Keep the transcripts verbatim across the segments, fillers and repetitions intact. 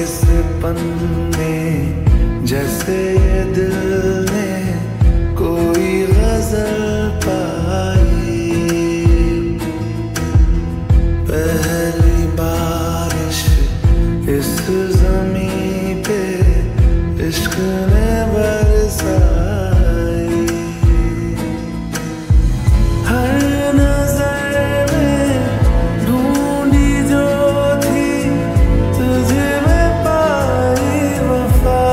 इस पन्ने जैसे ये दिल ने कोई गजल पाई। पहली बारिश इस ज़मीं पे इश्क ने बरसाई। हर नजर में ढूंढी जो थी तुझे मैं पाई वफा।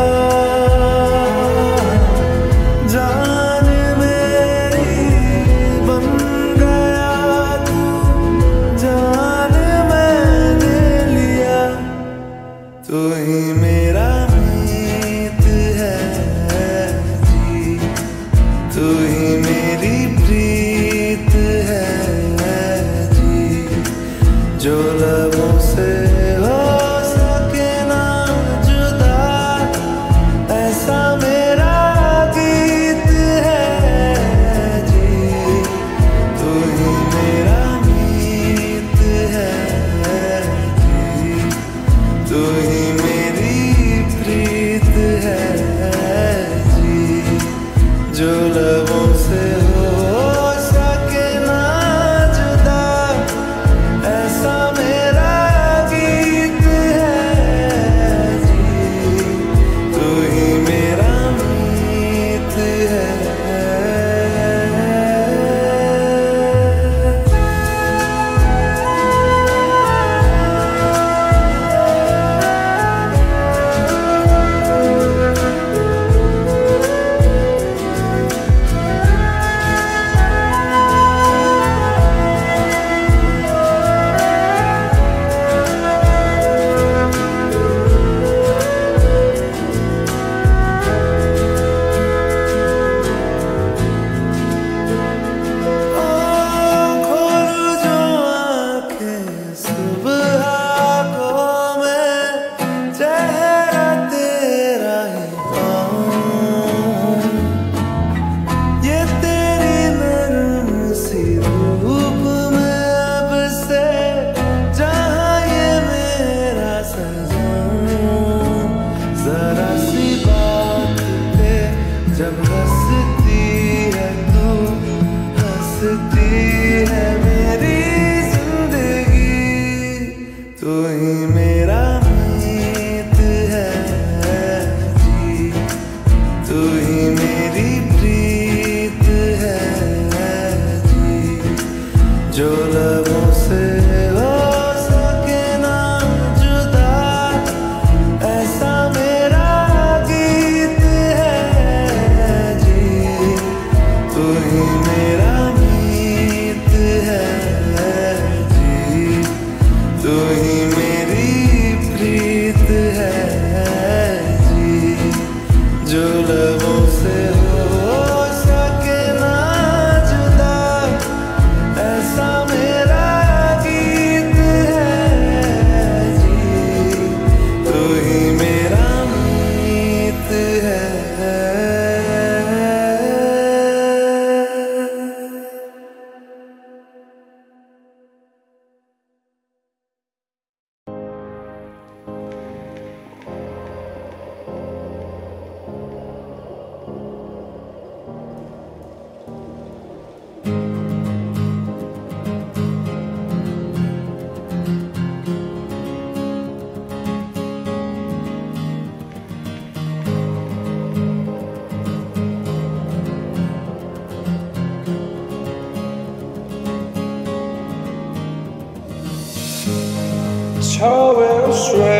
जान मेरी बन गया तू, जान मैंने लिया। तू ही मेरा मीत है जी, तू ही मेरी प्रीत है जी। जो लबों से हो सके ना जुदा, ऐसा मेरा गीत है जी। तू ही मेरा मीत है जी, तू ही मेरी प्रीत है जी। जो लबों से हो सके ना जुदा, ऐसा मेरा गीत है जी। तू ही मेरा मीत है। खोल जो आँखें सुबह को मैं चेहरा तेरा ही पाऊं। ये तेरी नर्म सी रूप में अब से जहाँ ये मेरा सजाऊं। जरा सी बात पे जब हंसती है तू, हंसती है मेरी जिंदगी। तू ही मेरा मीत है जी, तू ही मेरी प्रीत है जी। जो लबों से हो सके ना जुदा, ऐसा मेरा गीत है जी। तू ही मेरा मीत है जी, तू ही मेरी प्रीत है जी। जो लबों से हो सके ना जुदा, ऐसा मेरा गीत है जी। तू ही मेरा मीत है। It's always straight.